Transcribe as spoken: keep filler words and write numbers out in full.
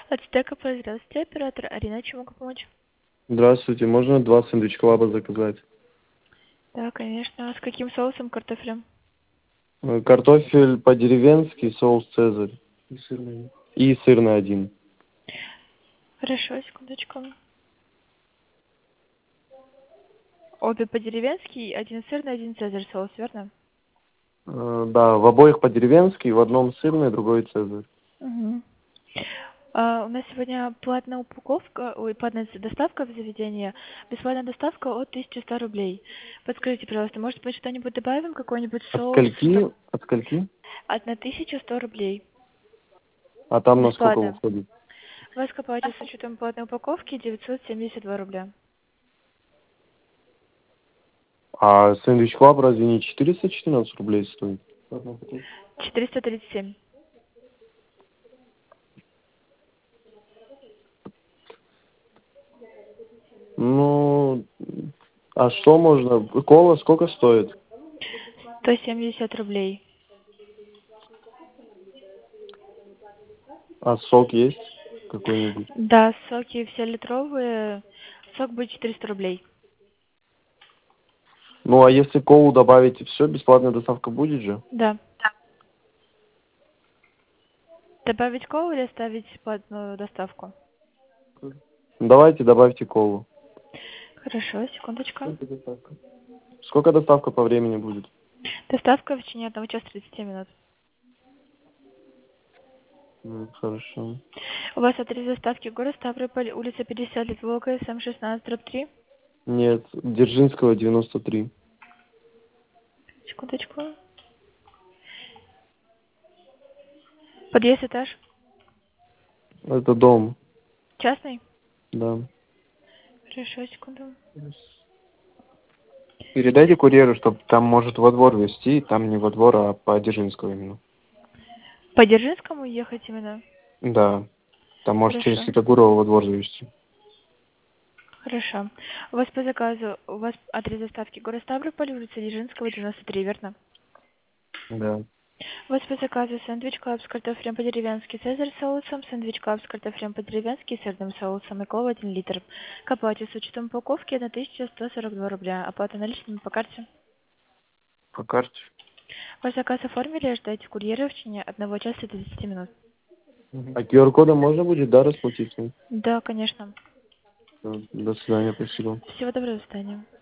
Ацтека, здравствуйте, оператор Арина, чем могу помочь? Здравствуйте, можно два сэндвич клаба заказать? Да, конечно. С каким соусом картофелем? Э, Картофель по-деревенски, соус цезарь. И сырный. И сырный один. Хорошо, секундочку. Обе по-деревенски, один сырный, один цезарь соус, верно? Э, Да, в обоих по-деревенски, в одном сырный, другой цезарь. Угу. А, у нас сегодня платная упаковка, ой, платная доставка в заведение, бесплатная доставка от тысячи ста рублей. Подскажите, пожалуйста, может быть, что-нибудь добавим, какой-нибудь От соус? скольки? От скольки? От на тысячу сто рублей. А там на сколько Бесплатно. выходит? У вас копаете с учетом платной упаковки девятьсот семьдесят два рубля. А сэндвич клаб разве не четыреста четырнадцать рублей стоит? четыреста тридцать семь. Ну, а что можно? Кола сколько стоит? сто семьдесят рублей. А сок есть какой-нибудь? Да, соки все литровые. Сок будет четыреста рублей. Ну, а если колу добавить, все, бесплатная доставка будет же? Да. Добавить колу или оставить платную доставку? Давайте добавьте колу. Хорошо, секундочку. Сколько доставка по времени будет? Доставка в течение одного часа тридцати минут. М, Хорошо. У вас адрес доставки город Ставрополь, улица пятьдесят лет Волга, СМ шестнадцать, дробь три. Нет, Дзержинского девяносто три. Секундочку. Подъезд, этаж. Это дом, Частный? да. Хорошо, секунду. Передайте курьеру, чтобы там может во двор везти, там не во двор, а по Дзержинского именно. По Дзержинскому ехать именно? Да, там может через Хорошо. Святогорова во двор завести. Хорошо. У вас по заказу, у вас адрес доставки город Ставрополь, улица Дзержинского, девяносто три, верно? Да. У вас по заказу сэндвич клаб с картофелем по-деревенски, цезарь с соусом, сэндвич клаб с картофелем по-деревенски и сырным соусом и кола один литр. К оплате с учетом упаковки тысяча сто сорок два рубля. Оплата наличными по карте. По карте. Ваш заказ оформили, ждайте курьера в течение одного часа тридцати минут. А ку ар кодом можно будет, да, расплатиться? Да, конечно. До свидания, спасибо. Всего доброго, до свидания.